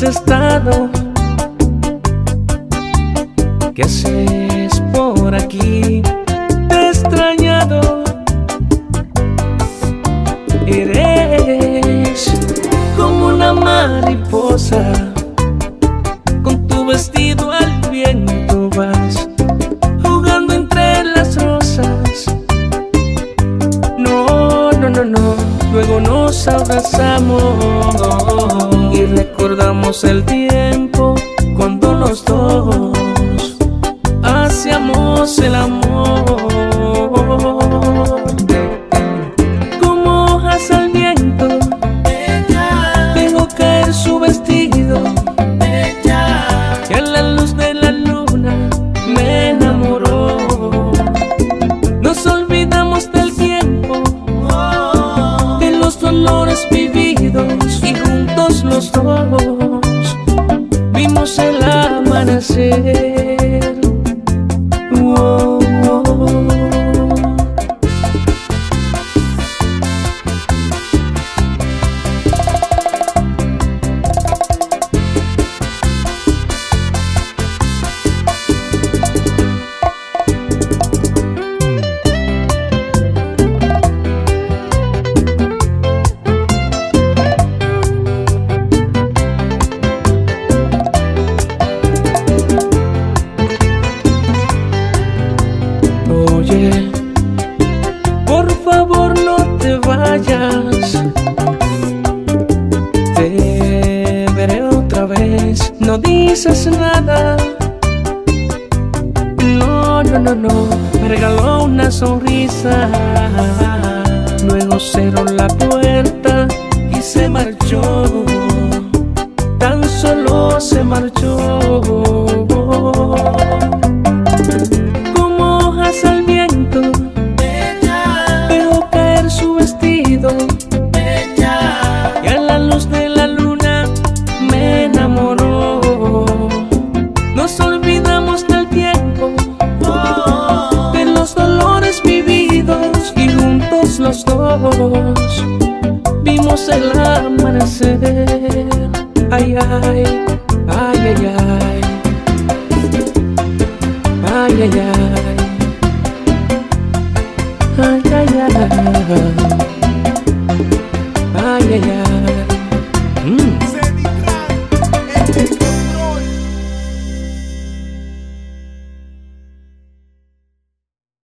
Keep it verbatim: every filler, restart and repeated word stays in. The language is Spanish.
estado? ¿Qué haces por aquí? Te he extrañado. Eres como una mariposa, con tu vestido al viento vas jugando entre las rosas. No, no, no, no. Luego nos abrazamos y recordamos el tiempo cuando los dos hacíamos el amor. Como hojas al viento, ella dejó caer su vestido, ella, y a la luz de la luna me enamoró. Nos olvidamos del tiempo, de los dolores vividos, y juntos los dos vimos el amanecer. Oh, oh, oh. Oye, por favor no te vayas, te veré otra vez. No dices nada, no, no, no, no. Me regaló una sonrisa, luego cerró la puerta y se marchó. Tan solo se marchó. Al viento, ella dejó caer su vestido, ella, y a la luz de la luna me enamoró. Nos olvidamos del tiempo, oh, de los dolores vividos, y juntos los dos vimos el amanecer. Ay, ay, ay, ay, ay, ay, ay, ay. Ay, ay, ay.